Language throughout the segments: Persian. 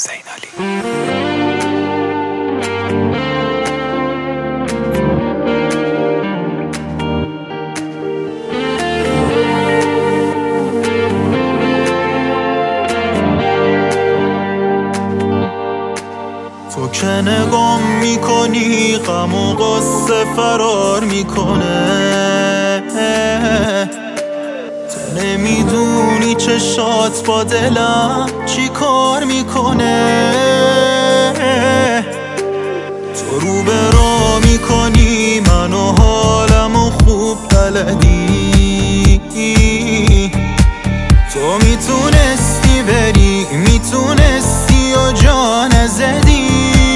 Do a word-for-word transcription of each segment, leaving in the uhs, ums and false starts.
زینالی. تو که نگام میکنی غم و غصه فرار میکنه، تو نمیدونی چشات با دلم چی کار میکنه. تو رو به راه میکنی منو حالمو خوب بلدی، تو میتونستی بری میتونستی و جا نزدی.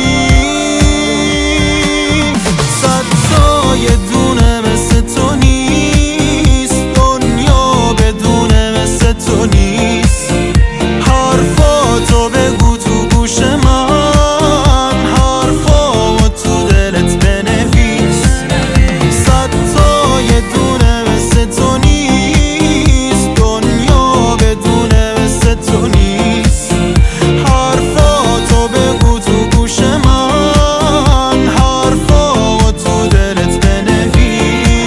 صد تا یه دونه مثل تو نیست، دنیا بدونه مثل تو نیست. حرفاتو بگو تو گوش من، حرفامو تو دلت بنویس. صد تا یه دونه مثل تو نیست، دنیا بدونه مثل تو نیست. حرفاتو بگو تو گوش من، حرفامو تو دلت بنویس.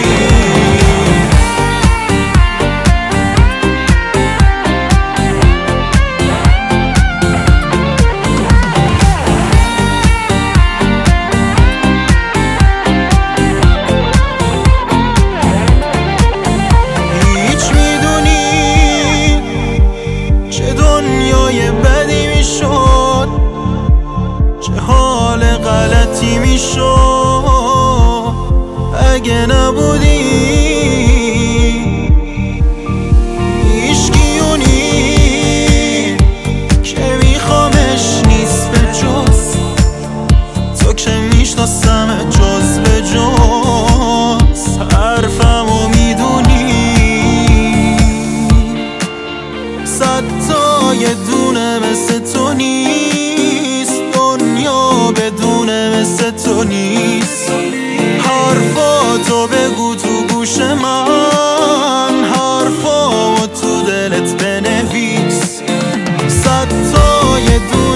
هیچ میدونی چه دنیای بدی میشد، چه حال غلطی میشد اگه نبودی. هیچکیونی که میخوامش نیست به جز تو، که میشناسم جز به جز. حرفمو میدونی، صد تا یه دونه مثل تو نیست، دنیا بدونه مثل تو نیست. حرفاتو بگو تو گوش من، حرفامو تو دلت بنویس. صد تا یه دونه